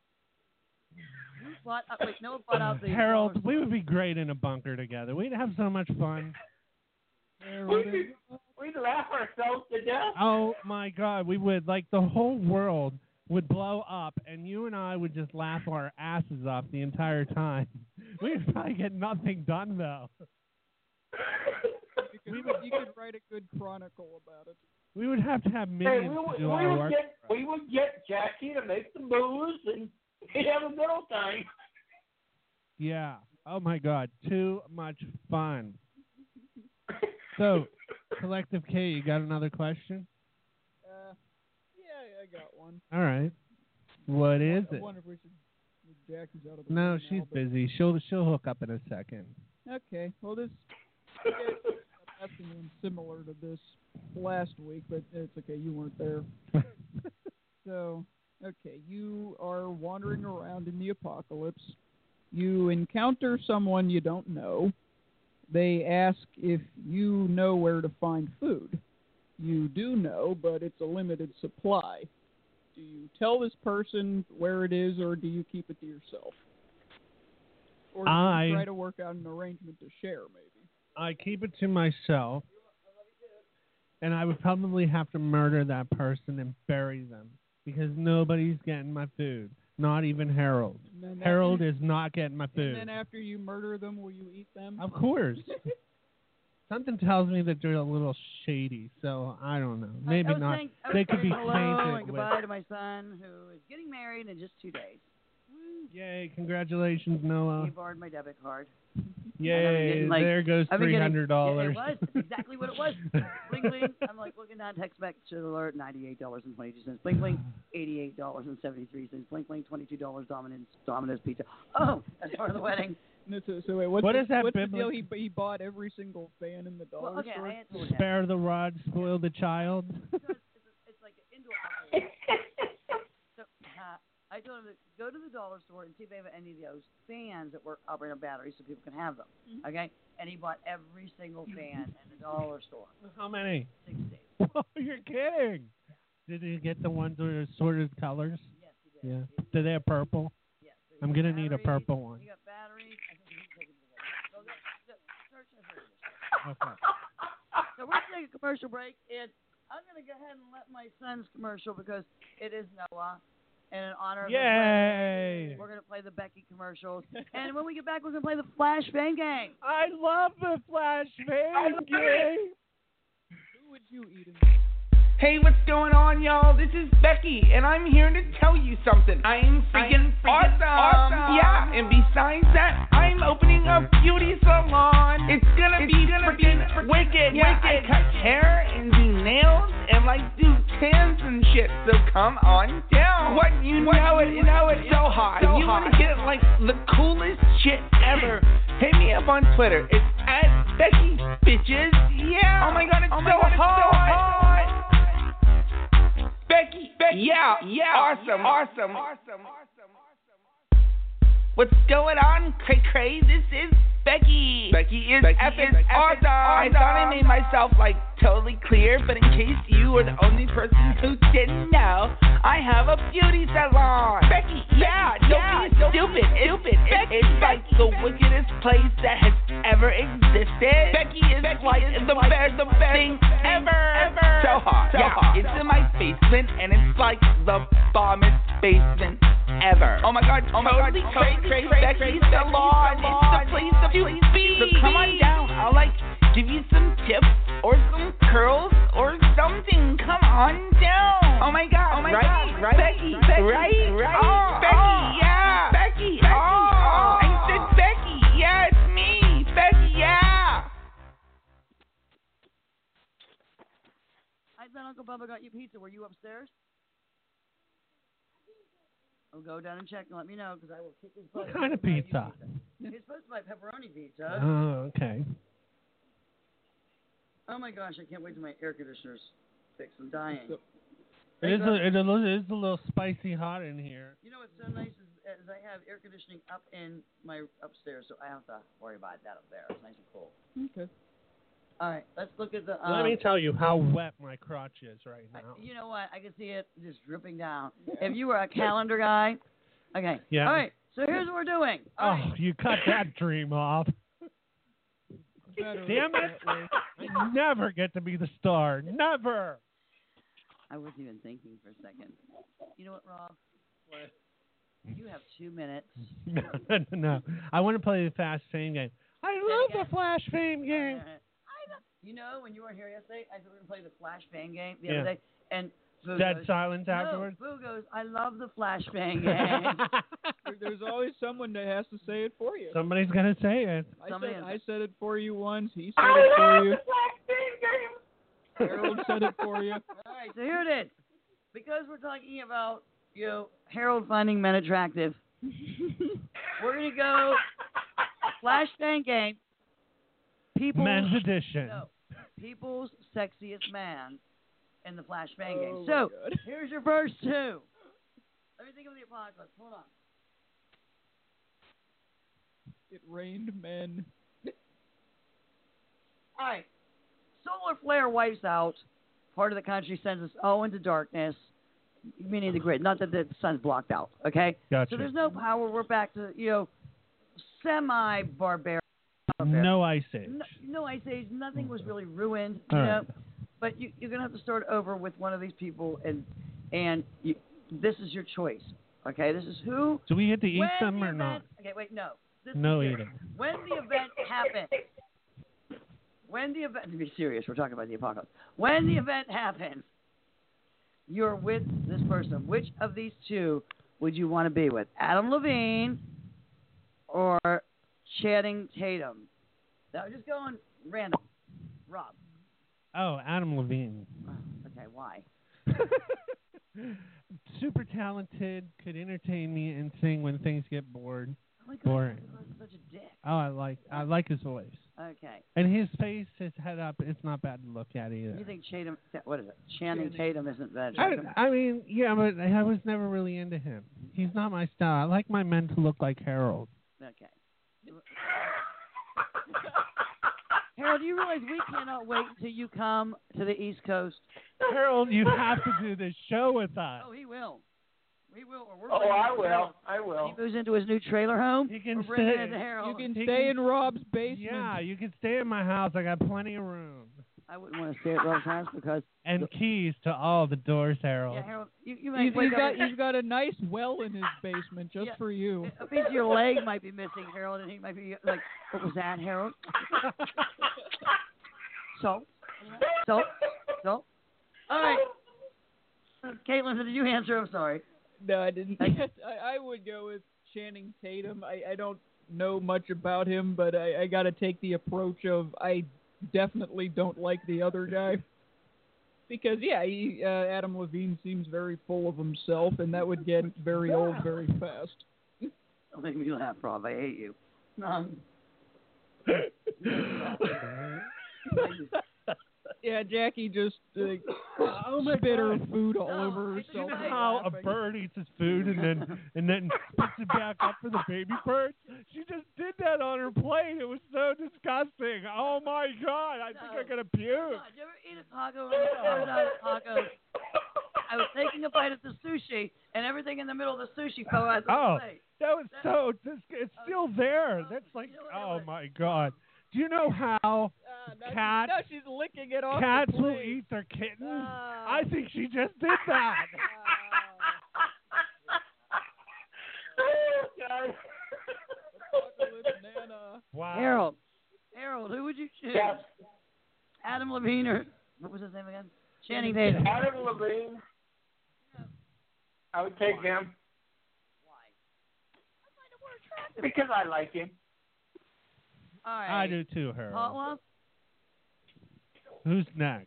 Noah bought out the Harold, dollar we would be great in a bunker together. We'd have so much fun. We'd laugh ourselves to death. Oh, my God. We would. Like, the whole world would blow up, and you and I would just laugh our asses off the entire time. We'd probably get nothing done, though. You could write a good chronicle about it. We would have to have minions to do our work. We would get Jackie to make the booze, and we'd have a good old time. Yeah. Oh, my God. Too much fun. So, Collective K, you got another question? Yeah, I got one. All right. What is I it? wonder if we should. Jackie's out of the No, room she's now, but- busy. She'll hook up in a second. Okay. Well, this asking one similar to this last week, but it's okay. You weren't there. So, okay, you are wandering around in the apocalypse. You encounter someone you don't know. They ask if you know where to find food. You do know, but it's a limited supply. Do you tell this person where it is, or do you keep it to yourself? Or do you try to work out an arrangement to share, maybe? I keep it to myself, and I would probably have to murder that person and bury them, because nobody's getting my food. Not even Harold. Harold is not getting my food. And then after you murder them, will you eat them? Of course. Something tells me that they're a little shady, so I don't know. Maybe not. They could be hello tainted and goodbye to my son, who is getting married in just 2 days. Yay, congratulations, Noah. He borrowed my debit card. Yay, there goes $300. Yeah, it was. That's exactly what it was. Bling, bling. I'm like looking down, text message alert, $98.22. Bling, bling, $88.73. Bling, bling, $22 Domino's Pizza. Oh, that's part of the wedding. No, so wait, what's What is that what's the biblical? deal? He bought every single fan in the dollar store. I had to Spare the rod, spoil the child. It's like an indoor operator. So I told him to go to the dollar store and see if they have any of those fans that work operating on batteries so people can have them. Okay? And he bought every single fan in the dollar store. How many? 60. Whoa, you're kidding. Did he get the ones with assorted colors? Yes, he did. Yeah. Do they have purple? Yes. I'm going to need a purple one. You got batteries. I think you can take them away. So search and hurry. Okay. So we're going to take a commercial break, and I'm going to go ahead and let my son's commercial because it is Noah. And in honor of his wedding, we're going to play the Becky commercials. And when we get back, we're going to play the Flash Fan Gang. I love the Flash Fan Gang. Who would you eat in Hey, what's going on, y'all? This is Becky, and I'm here to tell you something. I'm freaking awesome. Yeah, and besides that, I'm opening a beauty salon. It's gonna be freaking wicked. Yeah, I cut hair and do nails and like do tans and shit. So come on down. You know it's so hot. You wanna get like the coolest shit ever? Hit me up on Twitter. It's @BeckyBitches. Yeah. Oh my god, it's so hot. Becky, yeah, awesome. What's going on, cray? This is Becky. Becky is effing awesome. I thought I made myself like totally clear, but in case you were the only person who didn't know, I have a beauty salon. Becky, don't be stupid. It's like the wickedest place that has ever existed. Becky is like the best thing ever. So hot. It's in my basement, and it's like the bombest basement ever. Oh my god, totally crazy. Becky's salon. It's the place to be. So come on down. I'll like give you some tips or some curls or something. Come on down. Oh my god, right? Becky, right? Oh, Becky, yeah. Becky, oh. I said Becky, yeah, it's me. Becky, yeah. I thought Uncle Bubba got you pizza. Were you upstairs? I'll go down and check and let me know because I will kick his butt. What kind of pizza? He's supposed to buy pepperoni pizza. Oh, okay. Oh my gosh, I can't wait till my air conditioner's fixed. I'm dying. It is a little spicy hot in here. You know what's so nice is I have air conditioning up in my upstairs, so I don't have to worry about that up there. It's nice and cool. Okay. All right, let's look at the. Let me tell you how wet my crotch is right now. You know what? I can see it just dripping down. If you were a calendar guy, okay. Yeah. All right. So here's what we're doing. All Oh, right. you cut that dream off. Damn it! I never get to be the star. Never. I wasn't even thinking for a second. You know what, Rob? What? You have 2 minutes. No. I want to play the Flash Fame game. I love the Flash Fame game. You know, when you were here yesterday, I said we were going to play the Flash Bang game the Yeah. other day, and Boo Dead goes, silence no, afterwards? Boo goes, I love the Flash Bang game. There's always someone that has to say it for you. Somebody's going to say it. I said it for you once. He said it for you. Harold said it for you. All right, so here it is. Because we're talking about, Harold finding men attractive, we're going to go Flash Bang game. Men's edition. No, people's sexiest man in the Flash Bang game. Oh, So, my God. here's your first two. Let me think of the apocalypse. Hold on. It rained men. All right. Solar flare wipes out. Part of the country sends us all into darkness, meaning the grid. Not that the sun's blocked out, okay? Gotcha. So there's no power. We're back to, semi-barbaric. No ice age. No ice age. Nothing was really ruined, All know. right. But you're going to have to start over with one of these people, and this is your choice, okay? This is who. Do we get to eat when them the or event, not? Okay, wait, no. This No is eating. When the event happens. To be serious, we're talking about the apocalypse. When the event happens, you're with this person. Which of these two would you want to be with? Adam Levine or Channing Tatum? Now, just going random. Rob. Oh, Adam Levine. Okay, why? Super talented, could entertain me and sing when things get bored. Oh my God, Boring. he's such a dick. Oh, I like his voice. Okay. And his face, his head up, it's not bad to look at either. You think Channing Tatum isn't that I attractive? mean, yeah, but I was never really into him. He's not my style. I like my men to look like Harold. Okay. Harold, do you realize we cannot wait until you come to the East Coast? Harold, you have to do this show with us. Oh, he will. We will. Or we're Oh, bringing I him to will. Harold. I will. He moves into his new trailer home. He can we're bringing stay. it to Harold. You can He stay can- in Rob's basement. Yeah, you can stay in my house. I got plenty of room. I wouldn't want to stay at Rob's house because. And keys to all the doors, Harold. Yeah, Harold, you might wake up. He's got a nice well in his basement just Yeah. for you. A piece of your leg might be missing, Harold, and he might be like, "What was that, Harold?" So. All right. Caitlin, did you answer? I'm sorry. No, I didn't. I would go with Channing Tatum. I don't know much about him, but I got to take the approach of I definitely don't like the other guy. Because, yeah, Adam Levine seems very full of himself, and that would get very old very fast. Don't make me laugh, Rob. I hate you. Yeah, Jackie just spit her food all over herself. You know how a bird eats his food and then spits it back up for the baby bird? She just did that on her plate. It was so disgusting. Oh my God! I think I'm gonna puke. Did you ever eat a taco and I was out of tacos? I was taking a bite of the sushi, and everything in the middle of the sushi fell out of the plate. That was it's still there. That's like, oh my God. Do you know how cats? No, she's licking it off. Cats the plate. will eat their kittens. I think she just did that. Wow. Harold, who would you choose? Yes. Adam Levine or what was his name again? Channing Tatum. Adam Levine. I would take him. Why? Because I like him. All right. I do too, Harold. Paula? Who's next?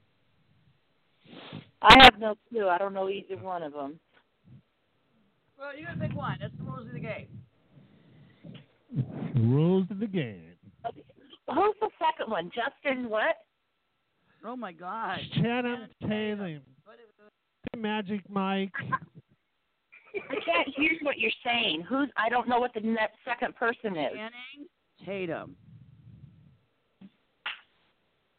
I have no clue. I don't know either one of them. Well, you gotta pick one. That's the rules of the game. Rules of the game. Who's the second one? Justin what? Oh my God. Channing Tatum. Magic Mike. I can't hear what you're saying. I don't know what the second person is. Channing Tatum.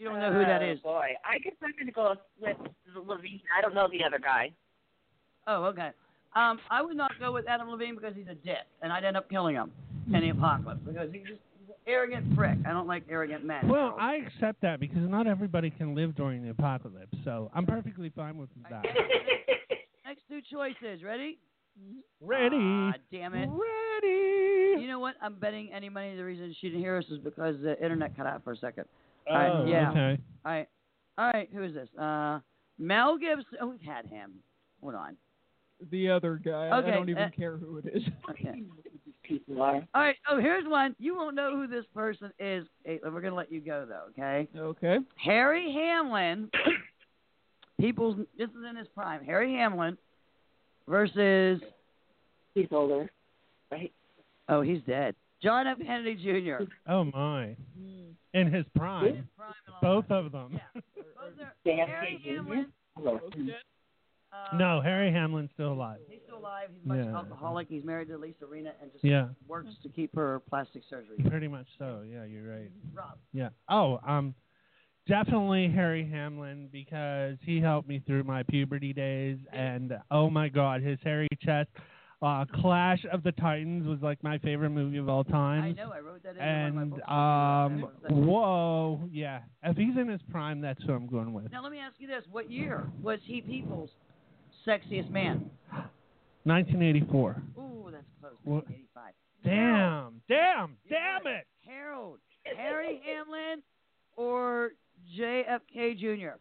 You don't know who that is. Boy, I guess I'm going to go with Levine. I don't know the other guy. Oh, okay. I would not go with Adam Levine because he's a dick, and I'd end up killing him in the apocalypse because he's just an arrogant prick. I don't like arrogant men. Well, I accept that because not everybody can live during the apocalypse, so I'm perfectly fine with that. Next two choices. Ready? Ready. Ah, damn it. Ready. You know what? I'm betting any money the reason she didn't hear us is because the internet cut out for a second. Oh, All right, yeah. okay. All right. Who is this? Mel Gibson. Oh, we've had him. Hold on. The other guy. Okay, I don't even care who it is. Okay. All right. Oh, here's one. You won't know who this person is. Caitlin. We're gonna let you go though. Okay. Okay. Harry Hamlin. This is in his prime. Harry Hamlin versus. He's older, right? Oh, he's dead. John F. Kennedy Jr. Oh, my. In his prime. Both of them. Harry Hamlin. No, Harry Hamlin's still alive. He's still alive. He's much alcoholic. He's married to Lisa Rinna and just works to keep her plastic surgery. Pretty much so. Yeah, you're right. Rob. Yeah. Oh, definitely Harry Hamlin because he helped me through my puberty days, and oh my God, his hairy chest. Clash of the Titans was like my favorite movie of all time. I know. I wrote that in and, one of my books. Whoa, yeah. If he's in his prime, that's who I'm going with. Now let me ask you this: what year was he People's sexiest man? 1984. Ooh, that's close. 1985. Damn it! Harold, Harry Hamlin, or JFK Jr.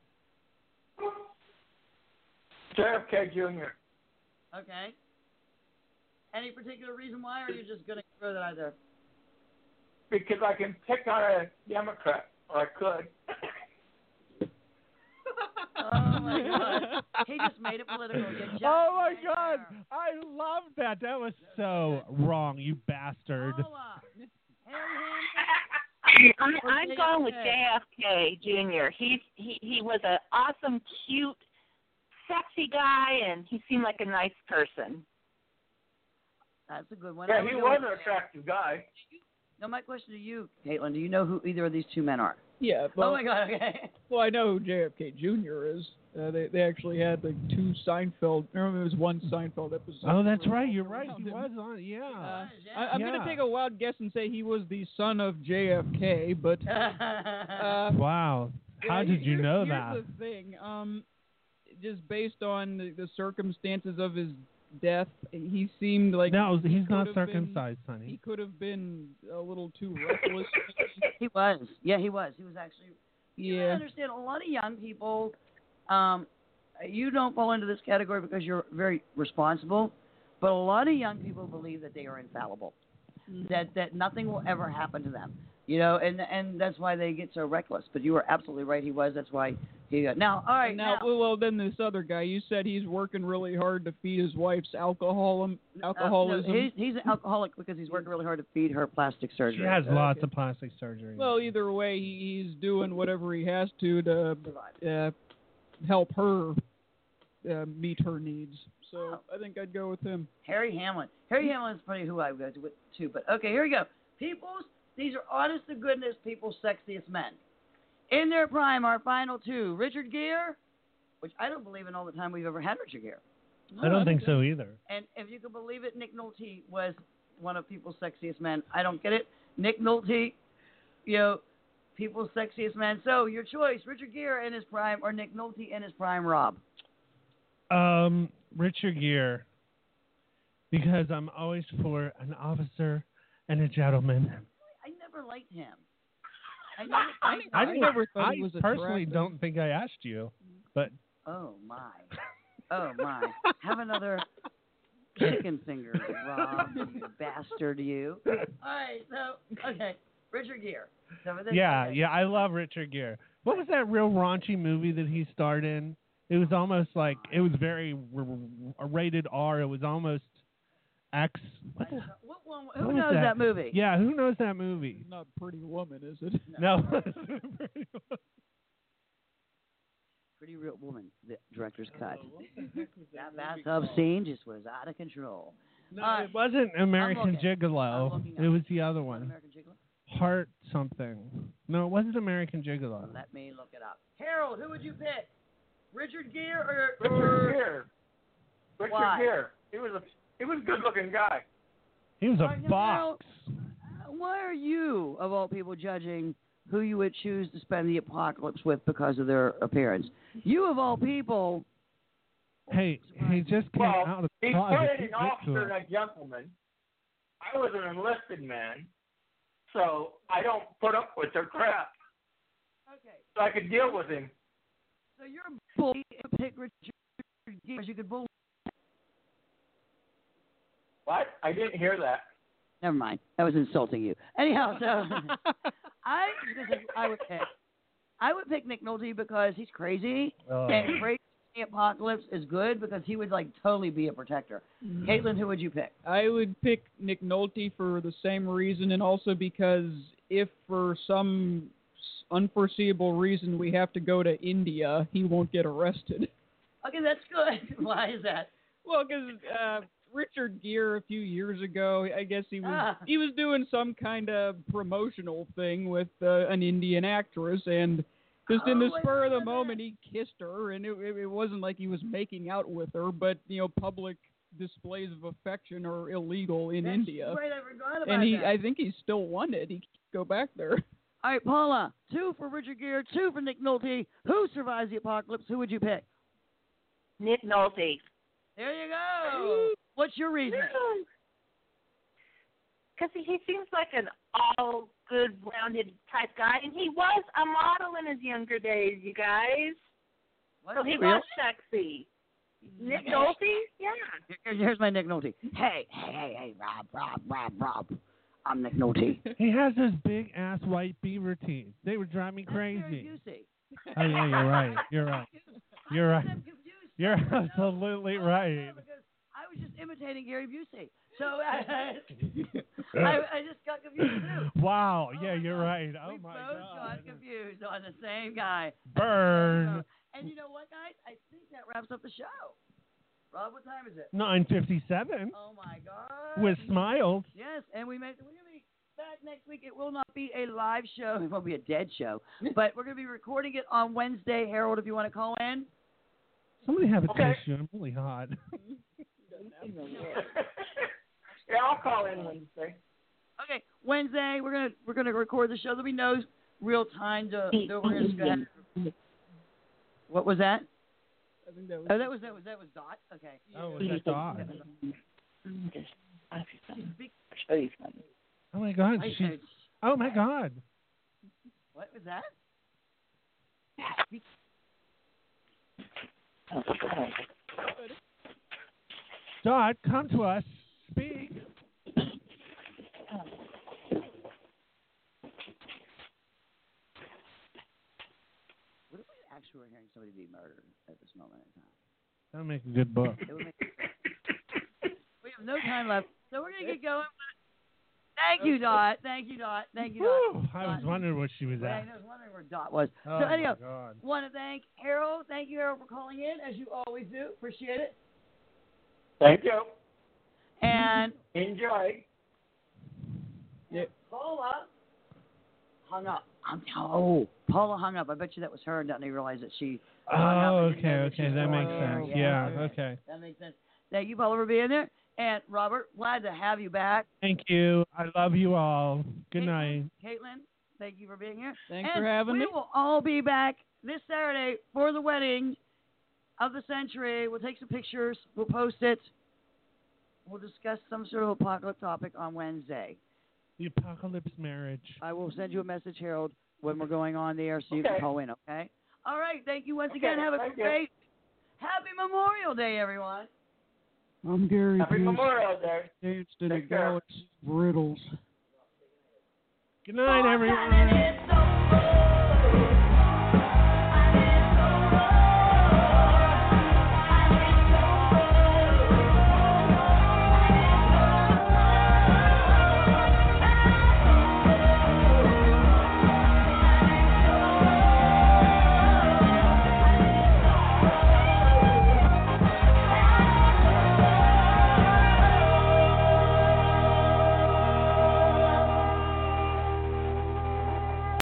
JFK Jr. Okay. Any particular reason why, or are you just going to throw that out there? Because I can pick on a Democrat, or I could. Oh, my God. He just made it political again. Oh, my God. I love that. That was so wrong, you bastard. I'm going with JFK Jr. He was an awesome, cute, sexy guy, and he seemed like a nice person. That's a good one. Yeah, he was an attractive guy. Now, my question to you, Caitlin, do you know who either of these two men are? Yeah. Well, oh, my God, okay. Well, I know who JFK Jr. is. They actually had like two Seinfeld. I remember it was one Seinfeld episode. Oh, that's right. You're right. He was on. Yeah. I'm going to take a wild guess and say he was the son of JFK, but. Wow. How did you know that? Here's the thing. Just based on the circumstances of his death, he seemed like he's not circumcised, honey. He could have been a little too reckless. He was. Yeah, he was. He was actually. Yeah. You understand, a lot of young people, you don't fall into this category because you're very responsible, but a lot of young people believe that they are infallible, that nothing will ever happen to them, and that's why they get so reckless. But you were absolutely right. He was. That's why he got. Now, all right. Now, well, then this other guy, you said he's working really hard to feed his wife's alcoholism. No, he's an alcoholic because he's working really hard to feed her plastic surgery. She has lots of plastic surgery. Well, either way, he's doing whatever he has to help her meet her needs. So I think I'd go with him. Harry Hamlin. Harry Hamlin is probably who I would go with too. But okay, here we go. These are honest to goodness people's sexiest men. In their prime, our final two: Richard Gere, which I don't believe in all the time we've ever had Richard Gere. I don't think so either. And if you can believe it, Nick Nolte was one of people's sexiest men. I don't get it. Nick Nolte, people's sexiest man. So your choice: Richard Gere in his prime or Nick Nolte in his prime, Rob? Richard Gere, because I'm always for an officer and a gentleman. I never liked him. I never thought he was attractive. I personally don't think I asked you, but. Oh my! Have another chicken finger, Rob, you bastard, you. All right, so okay, Richard Gere. Yeah, I love Richard Gere. What was that real raunchy movie that he starred in? It was almost like it was very rated R. It was almost X. Who knows that movie? Yeah, who knows that movie? Not Pretty Woman, is it? No. Pretty Real Woman, the director's cut. That bathtub scene just was out of control. No, it wasn't American Gigolo. It was the other one. American Gigolo? Heart something. No, it wasn't American Gigolo. Let me look it up. Harold, who would you pick? Richard Gere or Richard Gere. Richard Why? Gere. He was a good-looking guy. He was Now, a fox. why are you, of all people, judging who you would choose to spend the apocalypse with because of their appearance? You, of all people. Hey, he just came out of the He's closet. playing an officer and a gentleman. I was an enlisted man, so I don't put up with their crap. Okay. So I could deal with him. So you're a bully. Pick Richard Gere. You could bully. What? I didn't hear that. Never mind. That was insulting you. Anyhow, so I would pick Nick Nolte because he's crazy. And crazy in the apocalypse is good because he would totally be a protector. Caitlin, who would you pick? I would pick Nick Nolte for the same reason, and also because if for some unforeseeable reason we have to go to India, he won't get arrested. Okay, that's good. Why is that? Well, because Richard Gere a few years ago, I guess he was doing some kind of promotional thing with an Indian actress, and just in the spur of the moment, he kissed her, and it wasn't like he was making out with her, but public displays of affection are illegal in India. Right, I forgot about and that. I think he's still wanted. He can go back there. All right, Paula, 2 for Richard Gere, 2 for Nick Nolte. Who survives the apocalypse? Who would you pick? Nick Nolte. There you go. What's your reason? Because he seems like an all good, rounded type guy, and he was a model in his younger days, you guys. So he was sexy. Nick Nolte? Yeah. Here's my Nick Nolte. Hey, Rob. I'm Nick Nolte. He has those big ass white beaver teeth. They would drive me crazy. Oh yeah, you're right. You're absolutely right. I was just imitating Gary Busey. So I just got confused too. Wow, yeah, you're right. Oh we my both God. got confused on the same guy. Burn. And you know what, guys? I think that wraps up the show. Rob, what time is it? 9:57. Oh my God. With smiles. Yes, and we're going to be back next week. It will not be a live show. It won't be a dead show. But we're going to be recording it on Wednesday. Harold, if you want to call in. Somebody have a tissue. I'm really hot. Yeah, I'll call in Wednesday. Okay, Wednesday we're gonna record the show. There'll be no real time to. We're gonna just go ahead. What was that? I think that was. Oh, that was Dot. Okay. Oh, was that Dot? I'll show you something. Oh my God. Oh my God. What was that? Dot, come to us. Speak. What if we actually were hearing somebody be murdered at this moment in time? That'll make a good book. It would make we have no time left, so we're gonna get going. Thank you, Dot. Thank you, Dot. Whew, I was wondering what she was at. I was wondering where Dot was. Oh so anyhow, my God. want to thank Harold. Thank you, Harold, for calling in, as you always do. Appreciate it. Thank you. And enjoy. Yeah. Paula hung up. Paula hung up. I bet you that was her, and didn't realize that she hung up. Oh, okay. That makes sense. Yeah, okay. That makes sense. Thank you, Paula, for being there. And Robert, glad to have you back. Thank you. I love you all. Good night. Caitlin, thank you for being here. Thanks for having me. We will all be back this Saturday for the wedding of the century. We'll take some pictures. We'll post it. We'll discuss some sort of apocalypse topic on Wednesday. The apocalypse marriage. I will send you a message, Harold, when we're going on the air so you can call in, okay? All right. Thank you once again. Have a great Happy Memorial Day, everyone. I'm Gary Happy Busey. Memorial Day. Danced in a Take care. galaxy of riddles. Good night, everyone.